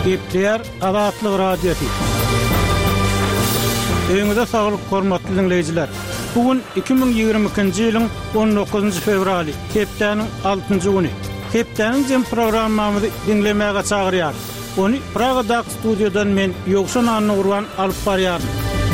Gepler Azatlyk Radiosu. Öňüňizde saglyk hormatly dinleýijiler. Bugün 2022-nji ýylyň 19 fevraly, hepdeniň 6-njy güni. Hepdeniň jem programmamyzy dinlemäge çagyrýar. Onu Praga'daki studyodan men Ýogşan Anny Urban alyp barýarym.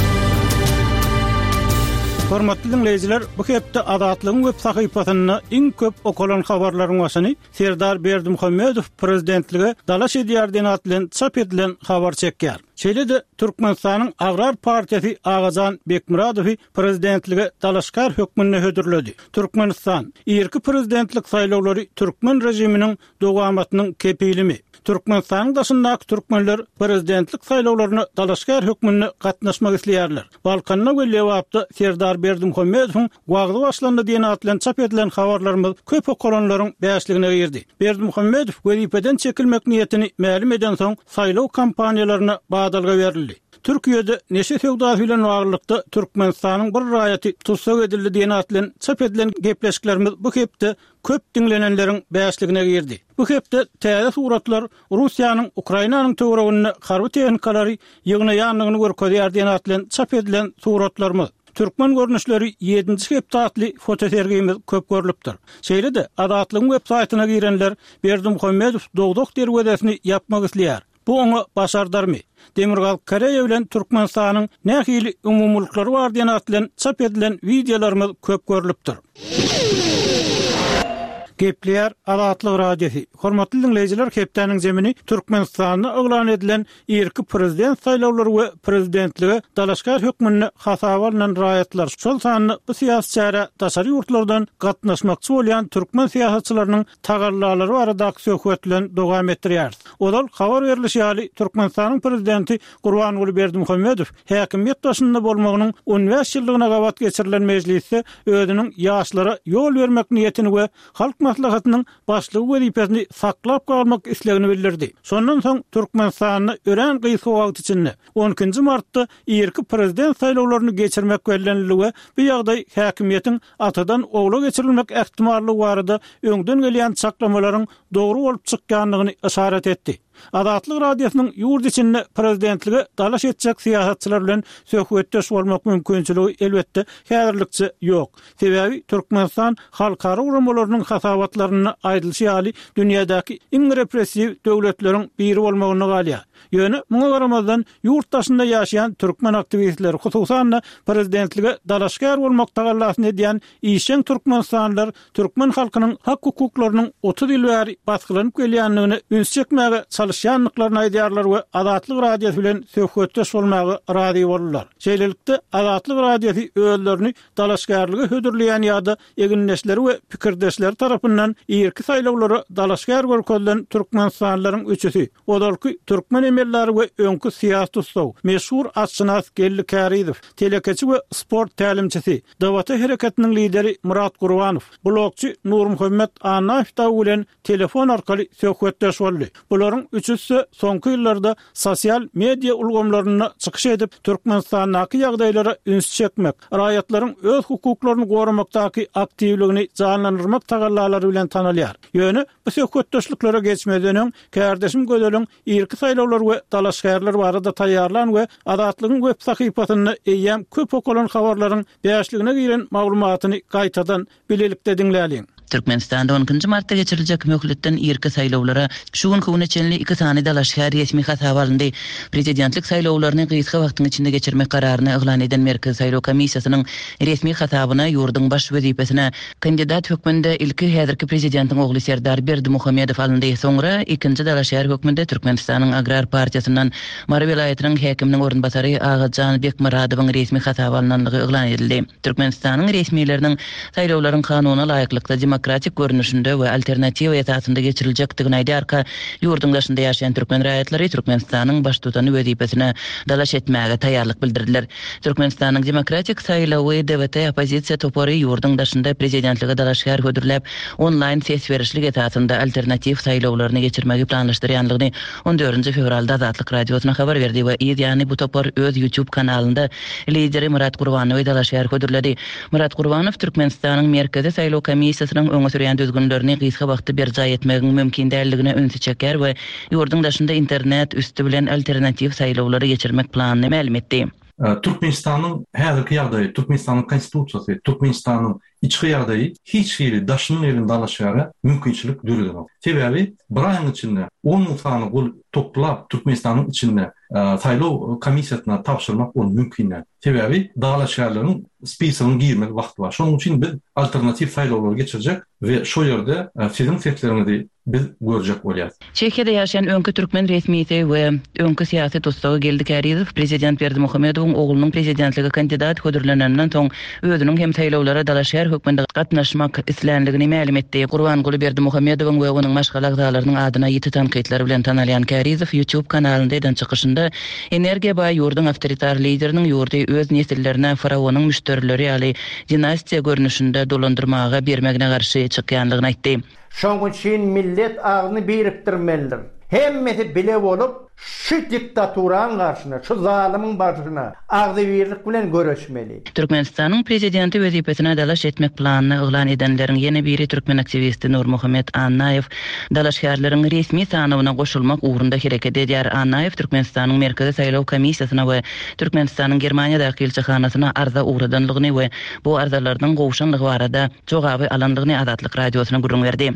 Hormatly dinleýijiler, bu hepde Azatlygyň web sahypasyny iň köp okulan habarlaryň başyny Serdar Berdimuhammedow prezidentligi dalaş edýär diýen atlan çap edilen habar çekýär. Şeýle-de Türkmenistanyň Agrar Partiýasy Agazan Bekmuradowy prezidentligi dalaşkar hökmüne hödürledi. Türkmenistan ýerki prezidentlik saýlawlary türkmen rejiminiň dowamatynyň kepilimi. Türkmenistanyň daşyndaky türkmenler prezidentlik saýlawlaryna dalaşkar hökmüne gatnaşmak isleýärler. Balkanyna gelýärdi Serdar Berdimuhammedowyň wagty başlandy diýen atlan çap edilen habarlarymyz köp okulanlaryň bäşligine girdi. Berdimuhammedow wezipeden çekilmek niýetini ma'lum eden soň saýlaw kampaniýalaryna badalga berildi. Türkiýede neşe söwda bilen baglykda Türkmenistanyň bir raýaty tutsak edildi diýen atlan çap edilen gepleşiklerimiz bu hepde köp dinlenenleriň bäşligine girdi. Bu hepde täze suratlar Russiýanyň Ukrainanyň töweregiне harby tehnikaları ýygnaýanlygyny görkezýär diýen atlan çap edilen suratlarymyz. Türkmen görnüşleri 7-nji hepdatly fotosergimiz köp görülipdir. Şeýle-de Azatlygyň web saýtyna girenler Berdimuhammedow dogdok derwedesini yapmak isleýär. Bu oňa başardarmy? Demirgal Kareýe bilen Türkmenistanyň nähili umumlykları bar diýen atlan çap edilen videolarymyz köp görülipdir. Gepler Azatlyk Radiosu. Hormatly dinleýijiler, hepdeniň jemini Türkmenistanyň oglan edilen ýerki prezident saýlawlary we prezidentligi dalaşkar hökmüne hasaba alynan raýatlar şol sanyny bu siýasatçylara daşary ýurtlardan gatnaşmakçy bolýan türkmen siýasatçylarynyň tagarlalary baradaky söhbetlen dowam etdirýär. Odal habar berilişi ýaly Türkmenistanyň prezidenti Gurbanuly Berdimuhammedow häkimiýet başynda bolmagynyň 15 ýyllygyna gabat geçirilen mejliste özüniň ýaşlara ýol bermek niýetini we halk maslahatynyň başlygy wezipesini saklap galmak islegini bildirdi. Şondan soň Türkmenistanyny ören gysy wagt içinde 12-nji martda ýerki prezident saýlawlaryny geçirmek belleniligi bu ýagdaý häkimiýetiň atadan ogla geçirilmek ähtimallygy barada öňden gelýän çaklamalaryň dogry bolup çykýanlygyny işaret etdi. Azatlyk Radiosynyň ýurt içinde prezidentligi dalaş etjek siýasatçylar bilen söhbetdeş bolmak mümkinçiligi elbetde häzirlikçe ýok. Sebebi Türkmenistan halkara uramalarynyň hasabatlaryny aýdylşy ýaly dünýädäki iň repressiw döwletleriň biri bolmagyny galýar. Ýöne muňa garamazdan ýurt daşynda ýaşaýan türkmen aktivistleri hususan prezidentlige dalaşkar bolmak tagallasyn edýän işen türkmenistanlylar türkmen halkynyň hak hukuklarynyň 30 ýyl bäri baskylanyp gelýänligini üns çekmäge çalışýanlyklaryny aýdýarlar we Azatlyk Radiosu bilen söhbetdeş bolmagy razy bolurlar. Şeýlelikde Azatlyk Radiosu özlerini dalaşkarlygy hödürleýän ýa-da eginleşleri we pikirdeşleri tarapyndan ýerki saýlawlara dalaşkar görkezlen türkmenistanlylaryň üçüsi. Olarky türkmen emelleri we öňkü siýasat ustaw, meşhur Asçınas Gelli Kärizow, telekeçi we sport tälimçisi, Dawata hereketiniň lideri Murat Gurbanow, blogçy Nur Muhammed Anaýew bilen telefon arkaly söhbetdeş boldy. Bularyň üçüsi soňky ýyllarda sosial media ulgamlaryna çykyş edip Türkmenistanyň ýagdaýlara üns çekmek, raýatlaryň öz hukuklaryny goramakdaky aktivligini janlandyrmak tagallalary bilen tanalýar. Ýöne bu söhbetdeşliklere geçmeden öň kärdeşim gödeliň ýerki saýlawlar we dalaşgarlar barada taýýarlan we Azatlygyň web sahypasyny eýýäm köp okulan habarlaryň bäşligine giren maglumatyny gaýtadan bilelikde dinläliň. Türkmenistanda 12 martda geçiriljek möhletden ýerki saýlawlara şu gün howna çenli 2 sany dalaşgar resmi hasaba alyndy. Prezidentlik saýlawlaryny gysga wagtyň içinde geçirmek kararyny eglan eden Merkez Saýlaw Komissiýasynyň resmi hasabyna ýurdun baş wezipesine kandidat hökmünde ilki häzirki prezidentiň ogly Serdar Berdimuhammedow alyndy. Soňra ikinji dalaşgar hökmünde Türkmenistanyň Agrar Partiýasyndan Mara vilayatynyň häkiminiň orunbasary Agazan Bekmuradowyň resmi hasaba alynanlygy eglan edildi. Türkmenistanyň resmileriniň saýlawlaryň kanunyna laýyklykda demokratik görünüşünde we alternativ esasında geçiriljekdigini aýdýarka ýurdun daşynda ýaşaýan türkmen raýatlary Türkmenistanyň baş tutany wezipesine dalaş etmäge taýýarlyk bildirdiler. Türkmenistanyň demokratik saýlawy DWT opozisiýa topary ýurdun daşynda prezidentligi dalaşgar hödürläp online ses berişlik esasında alternativ saýlawlaryny geçirmegi planlaşdyrýanlygyny 14 fevral fevralda Azatlyk radiosuna habar berdi we ýani bu topar öz YouTube kanalynda lideri Murat Gurbanowy dalaşýar hödürledi. Murat Gurbanow Türkmenistanyň merkezi saýlaw komissiýasynyň öňe sürýän düzgünlerini gysga wagtda berja etmegiň mümkin däldigine öňe çeker we ýurdun daşynda internet üstü bilen alternativ saýlawlary geçirmek planyny ma'lum etdi. Türkmenistanyň häzirki ýagdaýy, Türkmenistanyň konstitusiýasy, Türkmenistanyň içki ýagdaýy hiç biri daşynyň elinde dalaşýara mümkinçilik dürýär. Sebäbi bir aýyň içinde 10 000 sany gol toplap Türkmenistanyň içinde saýlaw komissiýasyna tapşyrmak ol mümkin. Sebäbi dalaşýarlaryň spisygyny girmek wagty bar. Şonuň üçin biz alternativ saýlawlary geçirjek we şo ýerde sizin seslerinizi biz görjek bolýar. Çekiýede ýaşaýan öňkü türkmen resmiýeti we öňkü siýasy dostlugy Geldi Kärizow prezident Berdimuhammedowyň oğlunyň prezidentligi kandidat hödürlenenden soň özüniň hem saýlawlara dalaşýar hökümde gatnaşmak islendigini ma'lum etdi. Gurbanguly Berdimuhammedowyň we onuň başga agzalarynyň adyna ýiti tanqidler bilen tanalýan Kärizow YouTube kanalynda eden çykyşynda energiýa baý ýurdun awtoritar lideriniň ýurdy öz nesillerine farawonyň müşterileri ýaly dinastiýa görnüşinde dolandyrmaga bermegine garşy çykýanlygyny aýtdy. Şoň üçin millet agyny birikdirmelidir. Hemmeti bile bolup şu diktaturan karşına, şu zalimin başına agdyberlik bilen görüşmeli. Türkmenistanyň prezidenti wezipesine dalaş etmek planyny eglan edenleriň ýene biri türkmen aktivisti Nurmuhammed Annayew dalaşýarlaryň resmi sanawyna goşulmak ugrunda hereket edýär. Annayew Türkmenistanyň merkezi saýlaw komissiýasyna we Türkmenistanyň Germaniýadaky elçihanasyna arza ugradanlygyny we bu arzalardan gowşanlygy barada jogaby alanlygyny Azatlyk radiosuna gurrun berdi.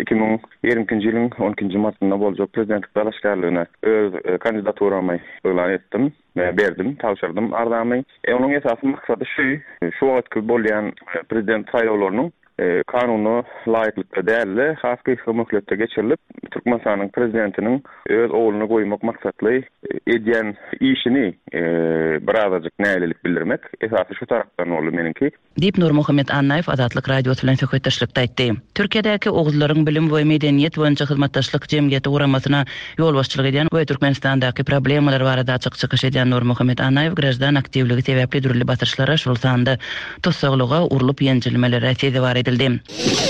2020-nji ýylyň 10-njy martynda boljak prezidentlik dalaşýarlygyna öz kandidaturammy elan etdim. Berdim, tapşyrdım ardamy. Onuň esasy maksady şu wagtky bolýan prezident saýlawlarynyň kanuny laýyklykda däli, has hökümetde geçirilip Türkmenistanyň prezidentiniň öz oğluny goýmak maksatly edýän işini birazajyk nälelik bildirmek. Esasy şu tarapdan bolu meniki. Dip Nurmuhammed Annayew Azatlyk radiosy bilen söhbetdeşlikde aýtdy. Türkiýedäki oğuzlaryň bilim we medeniýet boýunça hyzmatdaşlyk jemgyýeti guramasyna ýol başçylyk edýän we Türkmenistandaky problemalar barada açyk çykyş edýän Nurmuhammed Annayew grajdan aktivligi sebäpli dürli batyrşylara şol sanda tossaglyga urulyp ýenjilmelere täze bar edildi.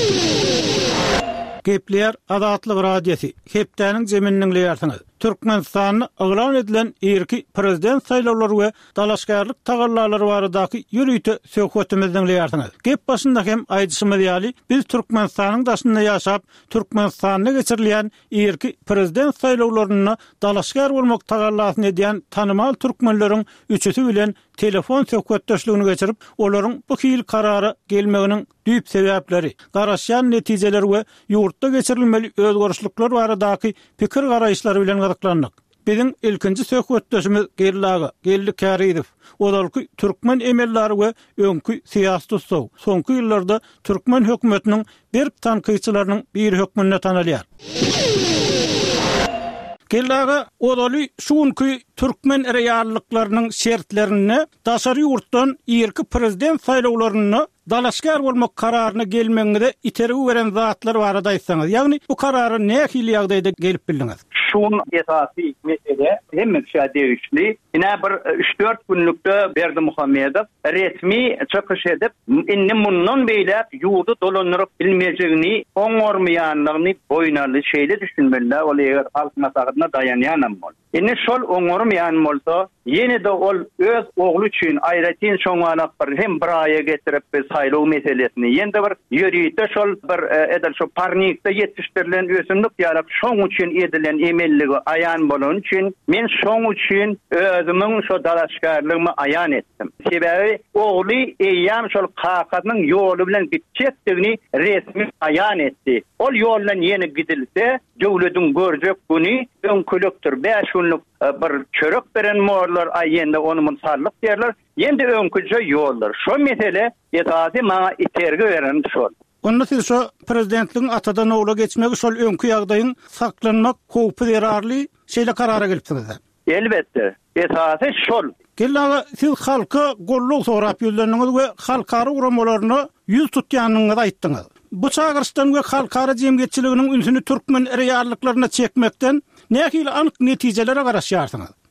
Gepler Azatlyk radiosy hepdäniň zeminiň leýärsiňiz. Türkmenistanyň eglan edilen erki prezident saýlawlary we dalaşgarlyk tagallalary baradaky ýürüýte söhbetimizden leýärsiňiz. Gep başynda hem aýdyşymyz ýaly biz Türkmenistanyň daşynda ýaşap Türkmenistanyna geçirilýän erki prezident saýlawlaryna dalaşgar bolmak tagallasyn edýän tanymal türkmenleriň üçüsi bilen telefon söhbetdeşligini geçirip olaryň bu hil karara gelmeginiň düýp sebäpleri, garaşýan netijeleri we ýurtda geçirilmeli özgörüşlikler baradaky pikir garaýşlary bilen gazaklandyk. Bizim ilkinji söhbetdeşimiz Geldi Kärizow. Odalyky türkmen emellari we öňkü siýasy dostlar. Soňky ýyllarda türkmen hökümetiniň bir tanqidçilarynyň bir hökmünde tanalýar. Geldi odaly şuňky türkmen reýallyklarynyň şertlerini daşary ýurtdan erki prezident saýlawlaryny dalaşgar bolmak kararyna gelmeňde iteregi beren zatlar barada aýtsaňyz. Ýagny bu karary nähili ýagdaýda gelip bildiňiz? Şun esasy mesele hem şädewişli. Ine bir 3-4 günlükde Berdimuhammedow resmi çykyş edip inni mundan beýle ýurdu dolandyryp bilmejegini, oňormaýanlygyny boýnaly şeýle düşünmeliler. Ol eger halk maslahatyna dayanýanam bol. Inni şol oňormaýan bolsa, ýene de ol öz ogly üçin aýratyn şoňalap bir hem bir aýa getirip saýlaw meselesini ýende bir ýürüýte şol bir edil şu parnikde ýetişdirilen ösümlik ýalyp şoň üçin edilen emelligi aýan bolan üçin men şoň üçin özümiň şu dalaşgarlygymy aýan etdim. Sebäbi ogly eýýän şol kakatynyň ýoly bilen gitjekdigini resmi aýan etdi. Ol ýoldan ýene gidilse döwletiň görjek güni öňkülükdir. 5 günlük bir çörek beren morlar aýenda onu munsallyk derler. Ýende öňküje ýollar. Şo mesele ýetaty maňa itergi beren şol. Onda siz şu prezidentliğin atadan oğula geçmegi şol öňkü ýagdaýyň saklanmak howpy derarly şeýle karara gelipsiňiz. Elbetde. Esasy şol. Geldi siz halka golluk sorap ýöldürdiňiz we halkara uramalaryny ýüz tutýanyňyzy aýtdyňyz. Bu çağırışdan we halkara jemgyýetçiliginiň ünsüni türkmen reýallyklaryna çekmekden nähili anyk netijelere garaşýarsyňyz?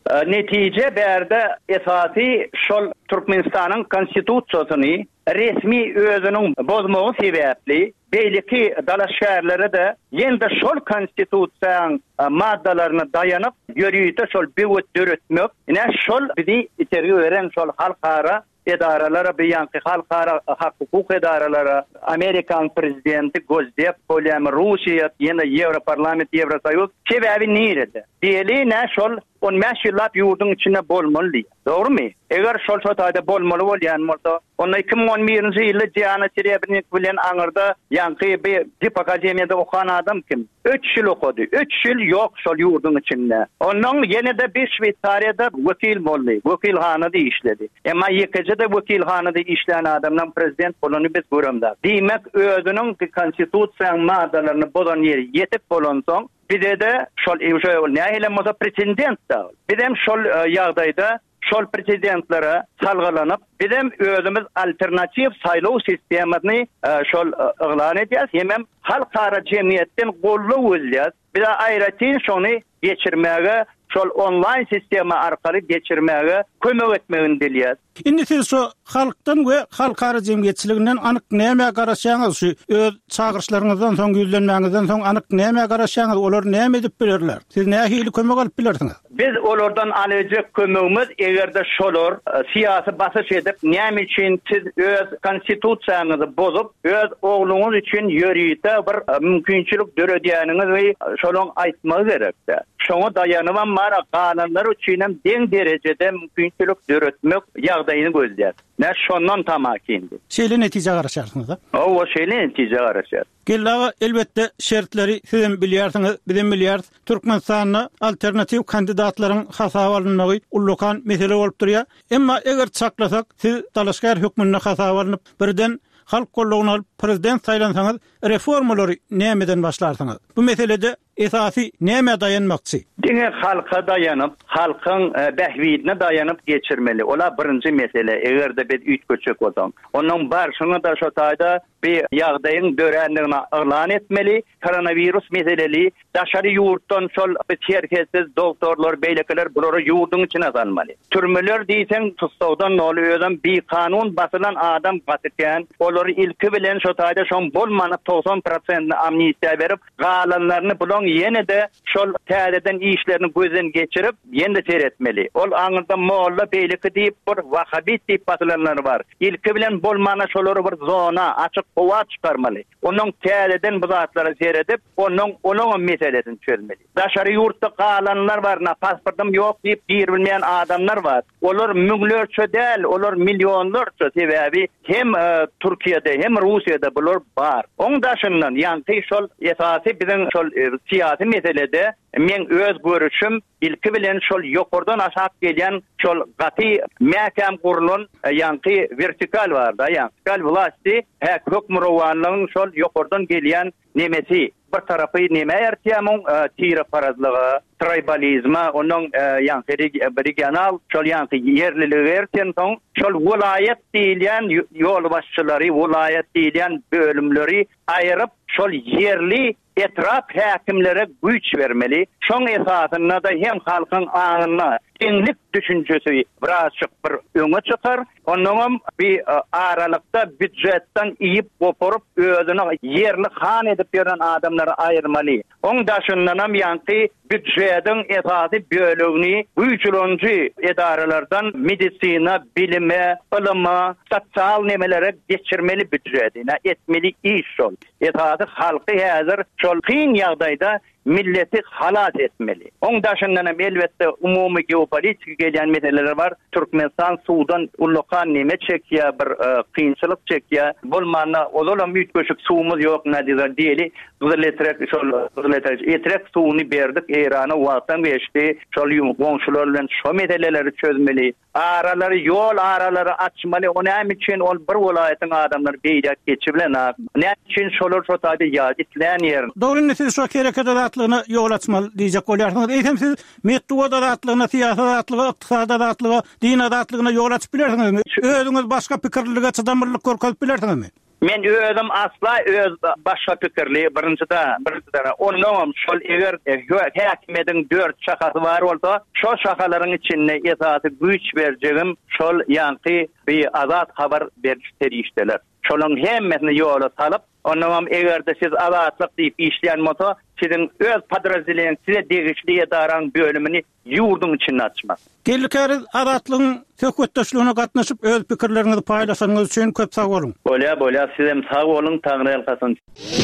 Netije berde esasi şol Türkmenistan'ın konstitusiýasyny resmi özünün bozmagy sebäpli beýleki dalaş şäherlere de ýende şol konstitusiýaň maddalaryna daýanyp ýörüýte şol bewet döretmek, ine şol bizi içeri ören şol halkara edaralara beýanky halkara hak hukuk edaralara Amerikan prezidenti gözlep bolýan Russiýa ýene Ýewroparlament Ýewrosoýuz sebäbi nirede diýeli ne şol 15 ýyllap ýurdun içinde bolmaly. Dogrymy? Eger şol şotaýda bolmaly bolýan bolsa, onda 2011-nji ýylda Diana Çerebnik bilen aňyrda ýanky bir dip akademiýada okuyan adam kim? 3 ýyl okudy. 3 ýyl ýok şol ýurdun içinde. Onuň ýene-de bir Şweýtsariýada wekil boldy. Wekilhanada işledi. Emma ýekejede wekilhanada işleyen adamdan prezident bolany biz göremdik. Diýmek özüniň konstitusiýaň maddalaryny bozan ýeri ýetip bolan soň bir de şol nähile moza prezident da. Bizem şol ýagdaýda şol prezidentlere salgylanyp bizem özümüz alternativ saýlaw sistemini şol ýylan edýäs. Hemem halkara jemgyýetden gollap ölýäs. Bir de aýratyn şonu geçirmäge şol online sistemi arkaly geçirmäge kömek etmegini dilýär. Indi siz şu halkdan we halkara jemgyýetçiliginden anyk näme garaşaňyz, şu öz çağırışlaryňyzdan soň gözlenmäňizden soň anyk näme garaşaňyz, olar näme edip bilerler? Siz nähili kömek alyp bilersiňiz? Biz olardan alyjak kömegimiz egerde şolar siýasy basyş edip näme üçin siz öz konstitusiýaňyzy bozup öz ogluňyz üçin ýörüýte bir mümkinçilik döredýäniňiz we şolaň aýtmagy gerekde. Şoňa daýanyp mara kanunlar üçin hem deň derejede mümkinçilik döretmek ýagdaýyny gözlär. Ne şondan tamakindi. Şeýle netije garaşarsınız da? O şeýle netije garaşar. Gellaga elbette şertleri sizin bilýärsiňiz, bizim bilýärs. Türkmenistanyň alternativ kandidatlaryň hasaba alynmagy ullukan mesele bolup durýar. Emma eger çaklasak, siz dalaşgar hökmüne hasaba alynıp birden halk gollugyny alyp prezident saýlansaňyz, reformalary nämeden başlarsyňyz? Bu meselede esasy näme dayanmakçy? Diňe halka daýanyp, halkyň behwidine daýanyp geçirmeli. Ola birinji mesele. Egerde biz üç köçek bolsam, onuň barşyny da şo taýda bir ýagdaýyň dörendigine ýylan etmeli. Koronavirus meseleli daşary ýurtdan şol herkesiz doktorlar, beýlekeler bulary ýurdun içine salmaly. Türmeler diýsen tutsadan nolu özüm bir kanun basylan adam gatyrken, olary ilki bilen şo taýda şoň bolmanyp 90% amnistiýa berip, galanlaryny bulan ýene-de şol täzeden işlerini gözden geçirip ýene-de seretmeli. Ol aňyrda molla beýleki diýip bir Wahhabit diýip basylanlar bar. İlki bilen bolmana şolary bir zona açyk howa çykarmaly. Onuň täzeden bu zatlara seredip, onuň meselesini çözmeli. Daşary ýurtda galanlar bar, pasportum ýok diýip bir bilmeýän adamlar bar. Olar müňlerçe däl, olar milyonlarça sebäbi hem Türkiýede hem Russiýada bular bar. Oň daşyndan ýanky şol esasy biziň şol siýasy meselede men öz görüşüm ilki bilen şol ýokurdan aşağı gelýän şol gaty mäkem gurulan ýanky vertikal bar da, vertikal wlasty hökmürawanlygyň şol ýokurdan gelýän nemesi bir tarapy neme ýertýämiň tira parazlygy, tribalizma, onuň ýanky regional şol ýanky ýerliligi ýertýän soň şol welaýet diýilýän ýol başçylary, welaýet diýilýän bölümleri aýryp şol yerli etraf häkimlere güç vermeli. Şoň esasyna da hem halkyň aňyna tenglik düşünjesi birazçyk bir öňe çykar. Onuň bir aralykda büdjetden iýip goparyp özüne yerli han edip beren adamlary aýyrmaly. Oň daşyndan hem ýanky büdjetiň esasy bölügini güýçlenji edaralardan medisina, bilime, ilyma, sosial nemelere geçirmeli büdjetine etmeli iş şol. Esasy halky häzir şol kyn ýagdaýda milleti halat etmeli. Oň daşyndan hem elbetde umumy geopolitik gelýän meseleler bar. Türkmenistan suwdan ullukan neme çekýär, bir kynçylyk çekýär. Bolmana ozolan büyük göçük suwumuz ýok nädiler diýeli. Düzeletrek şol etrek suwuny berdik, Irana wagtdan geçdi. Şol ýomşular bilen şo meseleleri çözmeli. Aralary ýol aralary açmaly. Oňa üçin ol bir welaýatyň adamlary beýlek geçibilen. Näme üçin şolar şo taýda ýadytlän ýer. Dogry siz şu kereket adatlygyna ýol açmaly diýjek bolýarsyňyz. Eýsem siz metod adatlygyna, siýasat adatlygyna, ykdysad adatlygyna, din adatlygyna ýol açyp bilersiňizmi? Özüňiz başga pikirliligi çydamlyllyk görkezip bilersiňizmi? Men özüm asla öz başga pikirli birinçide ondan şol eger häkimetiň 4 şakasy bar bolsa şo şakalaryň içinde etaty güç berjegim şol ýanky bir azat habar berişleri işdeler. Şolun hemmesini ýola salyp ondan egerde siz azatlyk diýip işleýän moto sizin öz padraziliň size degişli edaran bölümini ýurdun içinde açmak. Gelkeriz azatlygyň söhbetdeşligine gatnaşyp öz pikirleriňizi paýlaşanyňyz üçin köp sag bolun. Bolýa siz hem sag bolun, Taňry elkasyn.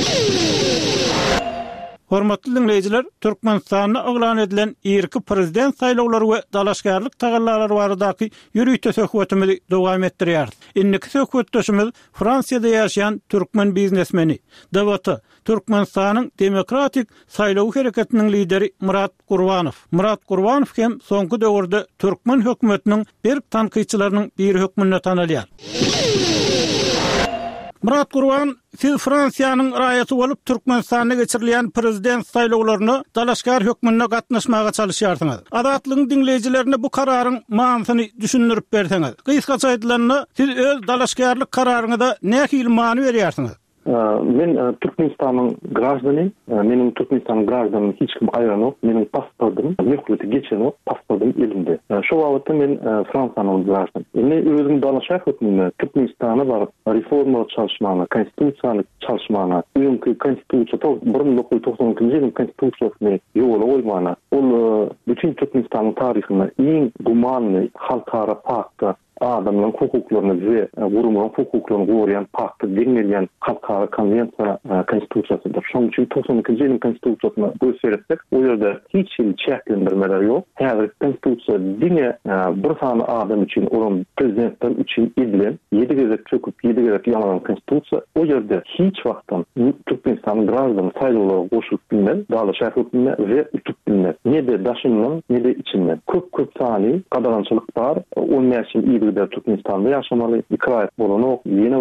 Hormatly dinleyijiler, Türkmenistanda oglan edilen ýerki prezident saýlawlary we dalaşgarlyk tagallalary baradaky ýürüýte söhbetimizi dowam etdirýär. Inniki söhbetdeşimiz Fransiýada ýaşaýan türkmen biznesmeni, dewleti Türkmenistanyň demokratik saýlaw hereketiniň lideri Murat Gurbanow. Murat Gurbanow hem soňky döwürde türkmen hökümetiniň bir tanqyçylarynyň bir hökmünde tanalýar. Murat Gurban, siz Fransiýanyň raýaty bolup Türkmenistanda geçirilýän prezident saýlawlaryny dalaşgar hökmünde gatnaşmaga çalışýarsyňyz. Azatlygyň dinleýijilerine bu kararyň manysyny düşündirip berseňiz. Gysgaça aýdylanyny siz öz dalaşgarlyk kararyňyzda nähili many berýärsiňiz? Men Türkmenistanyň grajdany, meniň Türkmenistanyň grajdanyny hiç kim aýranok, meniň pasportum, möhüreti geçen pasportum elimde. Şo wagtda men Fransiýanyň grajdany. Indi özüm dalaşar hökmünde Türkmenistana baryp reforma çalışmagyna, konstitusiýalyk çalışmagyna, öňkü konstitusiýa 1992-nji ýylyň konstitusiýasyny ýola goýmagyna, ol bütün Türkmenistanyň taryhyna iň gumanly halkara pakta adamların hukuklaryny we gurumlaryň hukuklaryny goýan pakty diňelýän halkara konvensiýa konstitusiýasydyr. Şoň üçin 92-nji ýylyň konstitusiýasyna göstersek, o ýerde hiç çäklendirmeler ýok. Häzir konstitusiýa diňe bir sany adam üçin, olan prezidentler üçin edilen 7 gezek çöküp 7 gezek ýalanan konstitusiýa, o ýerde hiç wagtdan Türkmenistanyň grajdany saýlawlara goşulyp bilmez, dalaşar hökmüne we ütup bilmez. Nede daşyndan, nede içinden. Köp sany gadalançylyk bar, o näçe Türkmenistanda yaşamaly, ikrayet bolanok,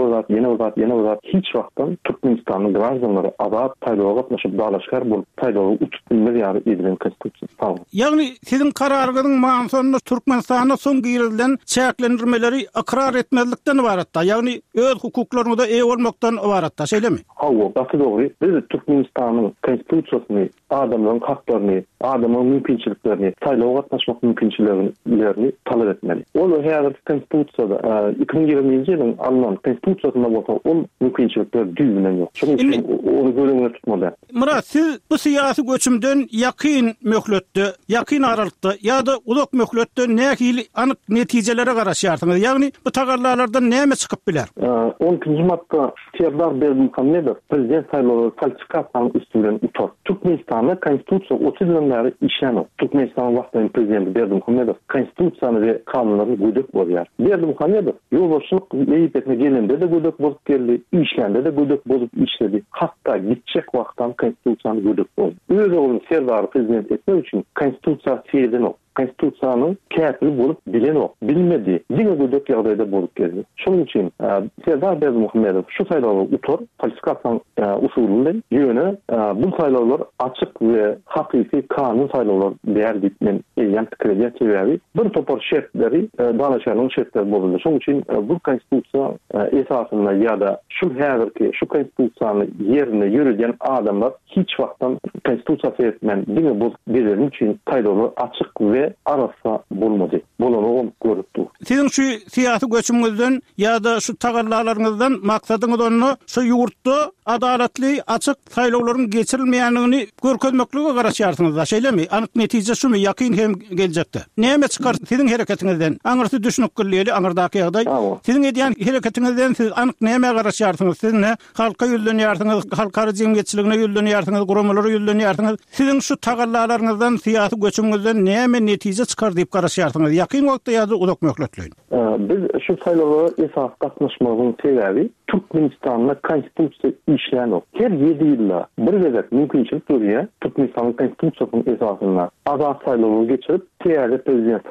yeni wazat hiç wagtdan Türkmenistanyň grajdany azat saýlawa gatnaşyp dalaşgar bolup saýlawa utup bilmez ýary edilen konstitusiýa. Ýagny siziň kararyňyzyň mansyny Türkmenistanyň soňky ýyllardan çäklendirmeleri ikrar etmezlikden ibaratda, ýagny öz hukuklaryna eýe bolmakdan ibaratda, şeýlemi? Hawa, bu dogry. Biz Türkmenistanyň konstitusiýasyny, adamlaryň haklaryny, adamlaryň mümkinçiliklerini, saýlawa gatnaşmak mümkinçiliklerini talap etmeli. Ol häzir konstitusiýada 2020-nji ýylyň alynan konstitusiýasyna bolsa ol mümkinçilikler düýbülen ýok. Şonuň üçin onu göreňe tutmaly. Murat, siz bu syýasy göçümden ýakyn möhletde, ýakyn aralykda ýa-da uzak möhletde nähili anyk netijelere garaşýarsyňyz? Ýagny bu tagallarlardan näme çykyp biler? 10-njy madda Serdar Berdimuhammedow prezident saýlawlary falsifikasyanyň üstünden utar. Türkmenistanyň konstitusiýa 30 ýyllar işlenip, Türkmenistanyň wagtynda prezidenti Berdimuhammedow konstitusiýany we kanunlary gödek bolýar. Berdimuhammedow ýolbaşçylyk meýipetine gelende de gödek bolup geldi, işlende de gödek bolup işledi. Hatda gitjek wagtdan konstitusiýany gödek boldy. Öz oğlum Serdar prezident etmek üçin konstitusiýa seýden konstitusiýanyň käpili bolup bilen ok, bilmedi. Diňe gödek ýagdaýda bolup geldi. Şonuň üçin Serdar Berdimuhammedow şu saýlawy utur, falsifikasyň usulyny ýöne bu saýlawlar açyk we hakyký kanun saýlawlar däl diýip men ýan pikirde çewerdi. Bir topar şertleri dalaşanyň şertleri boldy. Şonuň üçin bu konstitusiýa esasyna ýa-da şu häzirki şu konstitusiýany ýerine ýürüden adamlar hiç wagtdan konstitusiýa sebäplen diňe bolup bilen üçin saýlawlar açyk we arasa bolmady. Bolany görüpdi. Siziň şu syýasy göçümizden ýa-da şu tagallarlaryňyzdan maksadyňyz onu şu ýurtda adaletli, açyk saýlawlaryň geçirilmeýänligini görkezmeklige garaşýarsyňyz da, şeýlemi? Anyk netije şumy, ýakyn hem geljekde. Näme çykar siziň hereketiňizden? Aňyrsy düşünüp gülýeli aňyrdaky ýagdaý. Siziň edýän hereketiňizden siz anyk näme garaşýarsyňyz? Siz ne halka ýüllenýärsiňiz, halkara jemgyýetçiligine ýüllenýärsiňiz, gurumlara ýüllenýärsiňiz. Siziň şu tagallarlaryňyzdan, syýasy göçümizden näme netije çykar diýip garaşýarsyňyz? Ýakyn wagtda ýa-da uzak möhletleýin. Biz şu saýlawlara esas gatnaşmagyň sebebi Türkmenistanyň konstitusiýasy işlenip, her 7 ýylda bir gezek mümkinçilik görýär. Türkmenistanyň konstitusiýasynyň esasyna azat saýlawy geçirip, täze prezident saýlap,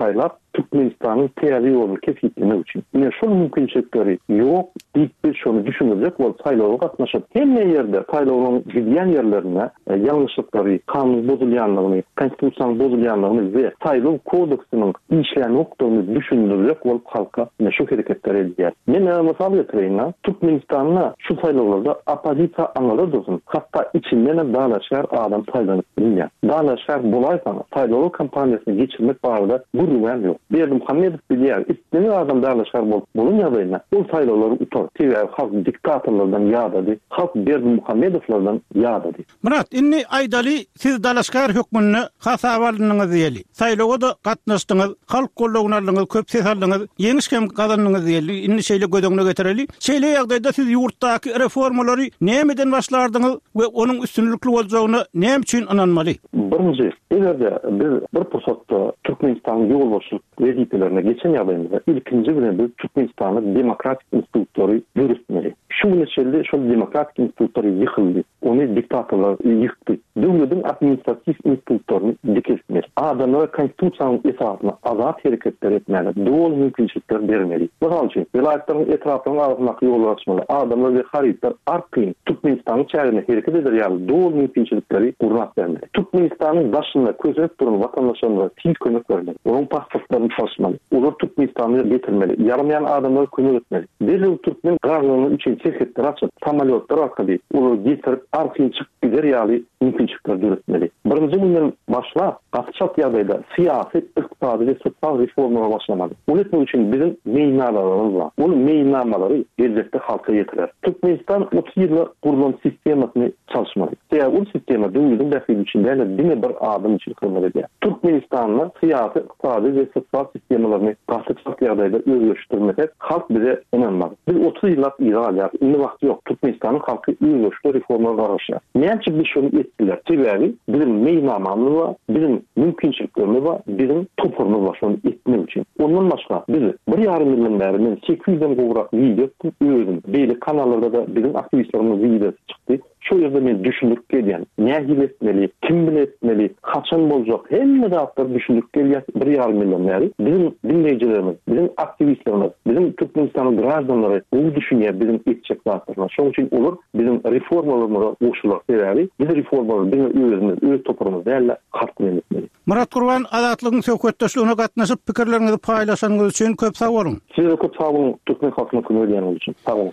Türkmenistan'ın teali yolu kesitlemek için. Yine şu mümkünçilikleri yok deyip bir şunu düşünülecek ol saylawa gatnaşyp hemme yerde saylawyň gidýän yerlerine yanlışlıkları, kanun bozulýanlygyny, konstitusiýanyň bozulýanlygyny we saylaw kodeksiniň işleýän noktasyny düşünülecek ol halka şu hareketler edýär. Men mesal getireyim. Türkmenistan'da şu saylawlarda opozisiýa aňaladyrsyn. Hatta içinden dalaşar adam saylanyp bilýär. Dalaşar bolaýsa saylaw kampaniýasyny geçirmek barada gurulýan ýok. Berdimuhammedow bilýär. İstediği adam dalaşar bolup bolunýardyna. Bu saylawlary utar. Teýär halk diktatorlardan ýa-da halk Berdimuhammedowlardan ýa-da. Murat, inni aýdaly siz dalaşgar hökmüni hasabalaryňyz diýeli. Saylawda gatnaşdyňyz, halk gollawyňyz köp ses aldyňyz, ýeňişkem gazandyňyz diýeli. Inni şeýle gödöňüne getireli. Şeýle ýagdaýda siz ýurtdaky reformalary nämeden başlardyňyz we onuň üstünlükli boljagyny näme üçin ananmaly? Birinji, egerde biz bir pursatda Türkmenistan ýolbaşçylyk weziplerine geçen ýagdaýymyzda ilkinji bilen biz Türkmenistanyň demokratik institutlary ýürütmeli. Şu meselede şu demokratik institutları yıkıldı. Onu diktatorlar yıktı. Devletin administratif institutlarını dikiltmeli. Adamlara konstitusiyanın esasına azat hareketler etmeli. Doğal mümkünçilikler vermeli. Misal için velayetlerin etrafına arasındaki yollar açmalı. Adamlar ve haritler arkayın Türkmenistan'ın çevrene hareket eder yani doğal mümkünçilikleri kurmak vermeli. Türkmenistan'ın başında közünüp duran vatandaşlarına til kömek vermeli. Onun pasportlarını çalışmalı. Olur Türkmenistan'ı getirmeli. Yaramayan adamları kömek etmeli. Derhal Türkmen garlarının için şirketler açıp samolyotlar arkadı. Onu getirip arkayın çıkıp gider yali mümkünçilikler üretmeli. Birinci günden başla gatçat ýagdaýda siýasat, ykdysady we sosial reformalar başlamaly. Bunu etmek için bizim meýnalarymyz var. Bu meýnamalary gelecekde halka ýetirer. Türkmenistan 30 ýyl kurulan sistemasyny çalışmaly. Bu sistema dünýäniň dähli içinde dine bir adım için kurulmaly. Türkmenistan'ın siýasat, ykdysady we sosial sistemalaryny gatçat ýagdaýda özleşdirmekde halk bize inanmaly. Biz 30 ýyllap ýaly, indi wagt ýok. Türkmenistan'ın halky özleşdirme reformalar garaşýar. Näçe bir şonu etdiler. Sebebi bizim meýnamamyz var, bizim mümkünçiliklerimiz var, bizim topurumuz var şonu etmek için. Ondan başka biz 1,5 milyon bärinden 800'den gowrak video özüm. Beýle kanallarda da bizim aktivistlerimiz videosu çykdy. Şu ýerde men düşündük gelýän. Näme etmeli, kim biletmeli, kaçan boljak, hemme dağıtlar düşündük gelýär 1,5 milyon bäri. Bizim dinleýijilerimiz, bizim aktivistlerimiz, bizim Türkmenistan'ın građanlary bu düşünýär bizim etjek wagtlar. Şoň üçin olur bizim reformalarymyza goşulak berýär. Biz reformalar bizim özümüz, öz topurumuz däl hartmany etmeli. Murat Gurban, azatlygyň söhbetdeşligine gatnaşyp pikirlerinizi paýlaşanyňyz üçin köp sag bolun. Size köp sag bolun. Türkmen halkyna kömek edýäniz üçin. Sag bolun.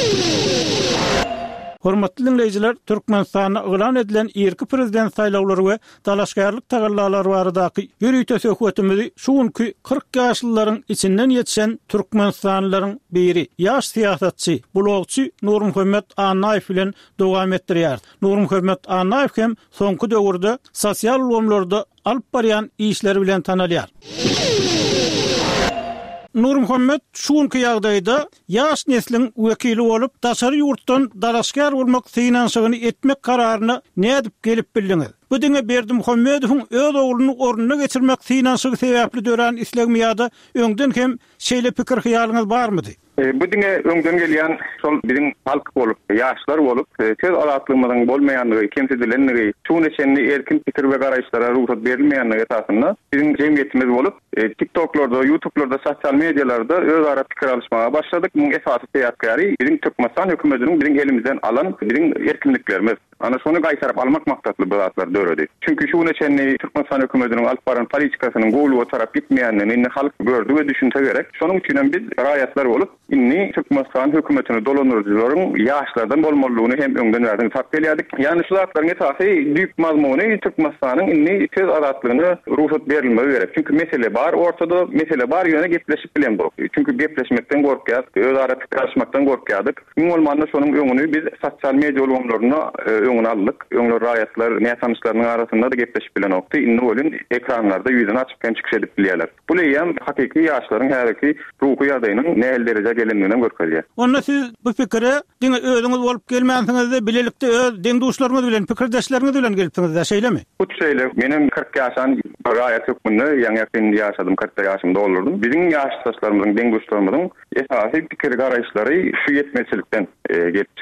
Hormatly dinleyijiler, Türkmenistanda elan edilen ýerki prezident saýlawlary we dalaşgarlyk tagallaalary baradaky ýürüýte söhbetimizi şuňky 40 ýaşlylaryň içinden ýetişen türkmenistanlylaryň biri, ýaş siýasatçy, blogçy Nurmuhammed Anaýew bilen dowam etdirýär. Nurmuhammed Anaýew hem soňky döwürde sosial ulgamlarda alyp barýan işleri bilen tanalýar. Nurmuhammed şuňky ýagdaýda ýaş nesliň wekili bolup daşary ýurtdan dalaşgar bolmak synaşygyny etmek kararyny nädip gelip bildiňiz? Bu diňe Berdimuhammedowyň öz ogluny ornuna geçirmek synaşygy sebäpli dören islegmi ýa-da öňden hem şeýle pikir hyýalyňyz barmydy? Bu diňe öňden gelýän şol biziň halk bolup, ýaşlar bolup, söz alatlygymyň bolmaýanlygy, kemsedilenligi, şuňeçenli erkin pikir we garaýşlara ruhsat berilmeýänligi esasında biziň jemgyýetimiz bolup, TikTok'larda, YouTube'larda, sosial medialarda özara pikir alışmaga başladyk. Muň esasy täýärkary biziň Türkmenistan hökümetiniň biziň elimizden alan biziň erkinliklerimiz. Ana şonu gaýtaryp almak maksatly biratlar döredi. Çünki şuňeçenli Türkmenistan hökümetiniň alyp baran politikasynyň gowlugy tarap gitmeýänini inni halk gördü we düşünse gerek. Şonuň üçin biz raýatlar bolup inni Türkmenistan hökümetini dolandyryjylaryň ýaşlardan bolmalygyny hem öňden berdiň fakt edýärdik. Ýani şu zatlaryň esasy büýük mazmuny Türkmenistanyň inni söz azatlygyny ruhsat berilmegi gerek. Çünki mesele bar, ortada mesele bar ýöne gepleşip bilen bu. Çünki gepleşmekden gorkýar, özara pikir alışmakdan gorkýardyk. Muň bolmanda şonuň öňüni biz sosial media ulgamlaryna öňüne aldyk. Öňler raýatlar, näçançlarynyň arasynda da gepleşip bilen okdy. Inni bolun ekranlarda ýüzüni açyp çıkış edip bilýärler. Bu leýen hakiki ýaşlaryň herki ruhy ýagdaýynyň nähil derejä gelenligine görkezýär. Onda siz bu pikire diňe özüňiz bolup gelmäňsiňizde bilelikde öz deňdoşlaryňyz bilen, pikirdeşleriňiz bilen gelipsiňiz-de şeýlemi? Bu şeýle. Menim 40 ýaşan raýat hökmünde ýaňy ýaşadym, 40 ýaşymda oldum. Biziň ýaşdaşlarymyň, deňdoşlarymyň esasy pikir garaýşlary şu ýetmeçilikden gelip çykdy.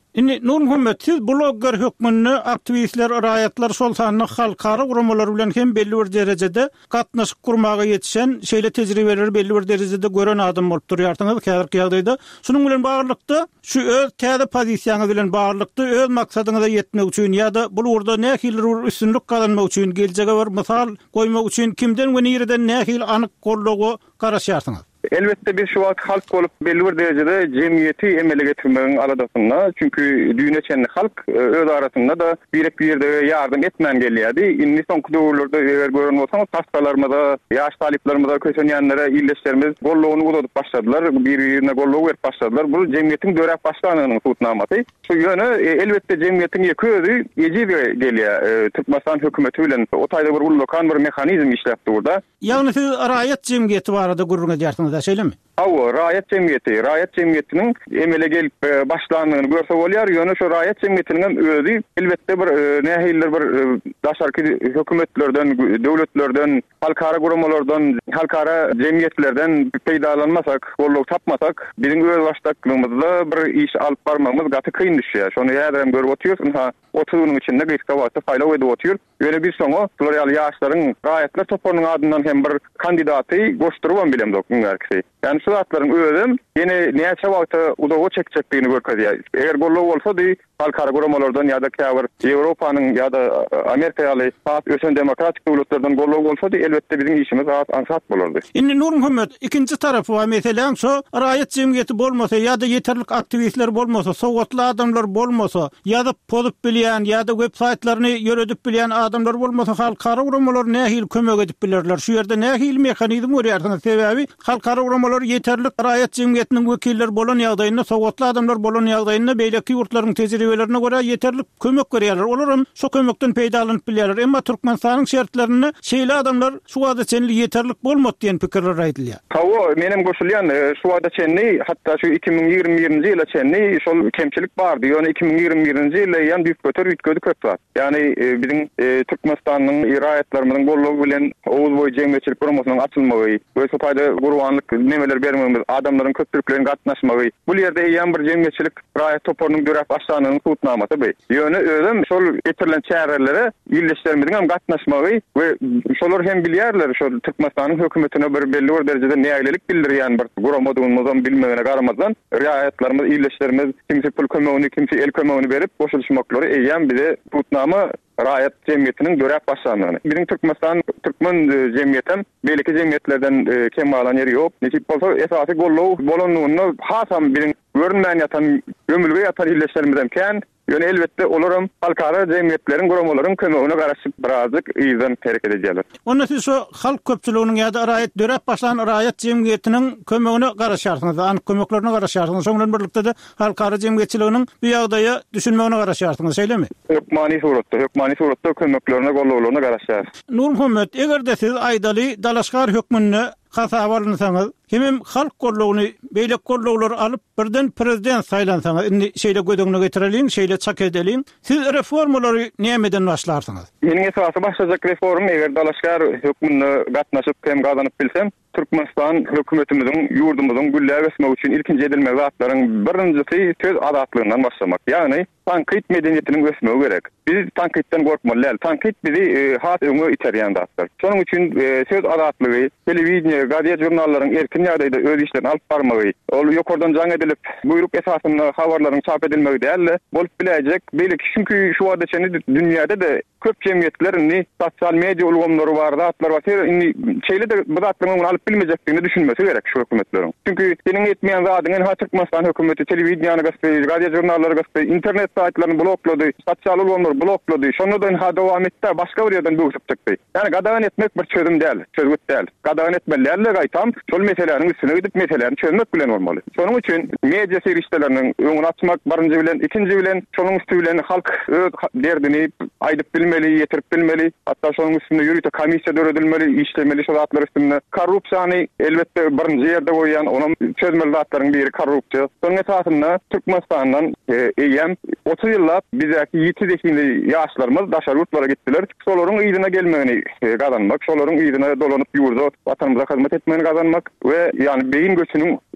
Inni Nur Muhammed, siz blogger hökmünü aktivistler, raýatlar şol sanyny halkara guramalar bilen hem belli bir derejede gatnaşyp gurmaga yetişen şeýle tejribeleri belli bir derejede gören adam bolup durýarsyňyz häzirki ýagdaýda. Şunun bilen baglykda şu öz täze pozisiýaňyz bilen baglykda öz maksadyňyza ýetmek üçin ýa-da bu urda nähili üstünlük kazanmak üçin geljege bir mysal goýmak üçin kimden we nereden nähili anyk gollugy garaşýarsyňyz? Elbette bir şu wagt halk bolup belli bir derejede jemgyýeti emele getirmegiň aladasyna, çünkü düýne çenli halk öz arasynda da bir ýerde ýardym etmän gelýärdi. Indi soňky döwürlerde eger gören bolsaňyz, hastalarymyza, ýaş taliplerimize, köçenýänlere illeşlerimiz gollugyny uzadyp başladylar, bir-birine gollug berip başladylar. Bu jemgyýetiň dörek başlanynyň tutnamasy. Şu ýöne elbette jemgyýetiň ýeközi ejide gelýär. Türkmenistan hökümeti bilen o taýda bir ullukan bir mehanizm işläp durda. Ýagny siz raýat jemgyýeti barada gurrun edýärsiňiz, şeýlemi? Raýat jemgyýeti emele gelip başlandygyny görse bolýar. Ýöne şu raýat jemgyýetiniň özi elbette bir nähiller bir daşarky hökümetlerden, döwletlerden, halkara guramalardan, halkara jemgyýetlerden peýdalanmasak, golluk tapmasak, biziň öz başdaklygymyzda bir iş alyp barmamyz gaty kyn düşýär. Şonu ýa-da görüp oturýarsyň, ha, oturunyň içinde gyska wagtda faýla edip oturýar. Ýöne bir soňa plural ýaşlaryň raýatlar topunyň adyndan hem bir kandidaty goşdurup bilen dokmärkisi. Yani şu zatlaryň özüm ýene näçe wagtda udagy çekjekdigini görkezýär. Eger golluk bolsa di halkara guramalardan ýa-da käbir Ýewropanyň ýa-da Amerikaly ösen demokratik döwletlerden golluk bolsa di elbette biziň işimiz ansat bolardy. Indi Nur Muhammed, ikinci tarapy var meselen şu raýat jemgyýeti bolmasa ýa-da ýeterlik aktivistler bolmasa, sowgatly adamlar bolmasa, ýa-da pozup bilýän ýa-da web saytlaryny ýöredip bilýän adamlar bolmasa halkara guramalar nähili kömek edip bilerler. Şu ýerde nähili mehanizm görýärsiňiz, sebäbi halkara guramalar ýeterlik raýat jemgyýetiniň wekilleri bolan ýagdaýynda, sowgatly adamlar bolan ýagdaýynda beýleki ýurtlaryň tejribelerine görä ýeterlik kömek görýärler. Olaram şu kömekden peýdalanyp bilýärler. Emma Türkmenistanyň şertlerini şeýle adamlar şu wagtda çenli ýeterlik bolmady diýen pikirler aýdylýar. Hawa menem goşulýan şu wagtda çenli, hatta şu 2021-nji ýyla çenli şol kemçilik bardy. Ýöne 2021-nji ýyla ýan büyük götür ütködü köp bar. Ýani biziň Türkmenistanyň raýatlarymyzyň gollugy bilen owuz boý jemgyýetçilik promosyonyň açylmagy, we şu taýda gurbanlyk nemeler bermegimiz, adamlaryň köpçüliklerine gatnaşmagy. Bu ýerde ýan bir jemgyýetçilik raýat topunyň dörek başlanynyň tutnamasy bu. Ýöne özüm şol getirilen çärelere illeşlerimiziň hem gatnaşmagy we şolar hem bilýärler, şol Türkmenistanyň hökümetine bir belli bir derejede näýlelik bildirýän bir guramadygymyzdan bilmegine garamazdan raýatlarymyz, illeşlerimiz kimse pul kömegini, kimse el kömegini berip goşulşmaklary eýän bize tutnama raýat jemgyýetiniň dörek başlanyny. Biziň Türkmen jemgyýetem beýleki jemgyýetlerden kem alan ýeri ýok. Näçip bolsa esasy golluk bolanyny hasam biziň görünmän ýatan, gömülge ýatan illeşlerimizden kän. Ýöne elbette olaram halkara jemgyýetleriň guramalaryň kömegine garaşyp birazdyk ýyzdan terk edýärler. Onda siz şu halk köpçüliginiň ýa-da raýat dörek başlan raýat jemgyýetiniň kömegine garaşýarsyňyz, anyk kömeklerine garaşýarsyňyz. Şoňdan birlikde de halkara jemgyýetçiliginiň bu ýagdaýa düşünmegine garaşýarsyňyz, şeýlemi? Hökmani suratda kömeklerine, golluglaryna garaşýar. Nur Muhammed, eger-de siz aýdaly dalaşgar hökmüni hasaba alynsaňyz, hem halk gollugyny, beýlek golluglar alyp birden prezident saýlansaňyz, indi şeýle gödüňine getireliň, şeýle çak edeliň. Siz reformalary nämeden başlarsyňyz? Meniň esasy başlajak reform eger dalaşgar hökmüne gatnaşyp hem gazanyp bilsem, Türkmenistan hökümetimiziň ýurdumyzyň güllä besmek üçin ilkinji edilme zatlaryň birincisi söz adatlygynyň başlamak. Ýagny tankit medeniýetiniň ösmegi gerek. Biz tankitden gorkmaly. Tankit bizi hat öňe iterýän zatlar. Şonuň üçin söz adatlygy, telewiziýa, gaziýa jurnallaryň erkin ýagdaýda öz işlerini alyp barmagy, ol ýokardan jaň edilip buyruk esasynda habarlaryň çap edilmegi däl bolup biläjek. Beýleki çünki şu wagtda dünýäde de köp jemgyýetlerini sosial media ulgamlary bar, zatlar bar. Şeýle de bu zatlaryň alyp bilmejekdigini düşünmesi gerek şu hökümetleriň. Çünki senin etmeýän zadyň Türkmenistan hökümeti telewiziýany gazetleri, gaziýa jurnallary gazetleri, internet saytlaryny bloklady, sosial ulgamlary bloklady. Şondan ha dowam etdi, başga bir ýerden böwüp çykdy. Ýani gadagan etmek bir çözüm däl, çözüm däl. Gadagan etmelerle gaýtam, şol meselelerin üstüne gidip meselelerini çözmek bilen bolmaly. Şonuň üçin media serişdeleriniň öňüne açmak barynjy bilen, ikinji bilen, şonuň üstü bilen halk öz derdini aýdyp bilmeli, ýetirip bilmeli. Hatda şonuň üstünde ýürüýte komissiýa döredilmeli, işlemeli şu zatlar üstünde. Korrupsiýany elbette birinji ýerde goýan, onuň çözmeli zatlaryň biri korrupsiýa. Şonuň esasynda Türkmenistandan eýem 30 ýyllap bizäki 7-nji ýaşlarymyz daşar ýurtlara gitdiler. Şolaryň ýygyna gelmegini gazanmak, şolaryň ýygyna dolanyp ýurda vatanymyza hyzmat etmegini gazanmak we ýani beýin göçüniň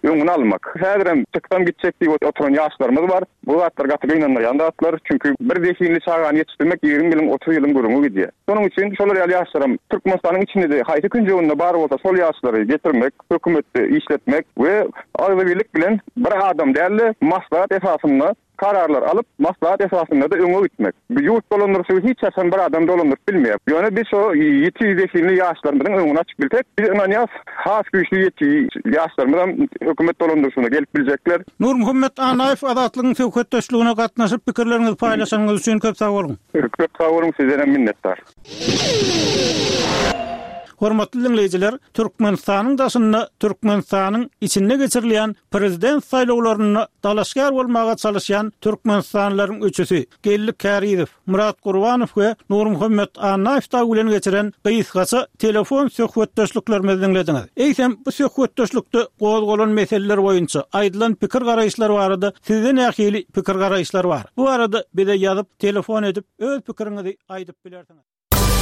öňüni almak. Häzirem çykdan gitjek diýip oturan ýaşlarymyz bar. Bu zatlar gatyr ýanlar ýandatlar çünkü bir deşinli çağany ýetişdirmek 20 ýylyň 30 ýylyň gurunu gidýär. Şonuň üçin şolar ýaşlarym Türkmenistanyň içinde haýsy künjeginde bar bolsa şol ýaşlary getirmek, hökümetde işletmek we Agdy Birlik bilen bir adam däli maslahat esasynda kararlar alıp maslahat esasında da öňe gitmek. Bu yurt dolandırışı hiç asan bir adam dolandırıp bilmeýär. Ýöne biz o 700 ýaşlarymyň öňüne açyp bilsek, biz ynanýas has güýçli 700 ýaşlarymyň hökümet dolandırşyna gelip biljekler. Nur Muhammed Anaýew adatlygyň söwketdeşligine gatnaşyp pikirlerinizi paýlaşanyňyz üçin köp sag bolun. Köp sag bolun, sizlere minnetdar. Hormatly dinleýijiler, Türkmenistanyň daşynda Türkmenistanyň içinde geçirilýän prezident saýlawlaryna dalaşgar bolmaga çalışýan Türkmenistanlylaryň üçüsi Gellik Kariýew, Murat Gurbanow we Nur Muhammed Anaýew bilen geçiren gysgaça telefon söhbetdeşliklerimizi dinlediňiz. Eýsem bu söhbetdeşlikde gozgolan meseleler boýunça aýdylan pikir garaýşlar barada sizden ähili pikir garaýşlar bar. Bu arada bize ýazyp telefon edip öz pikiriňizi aýdyp bilersiňiz.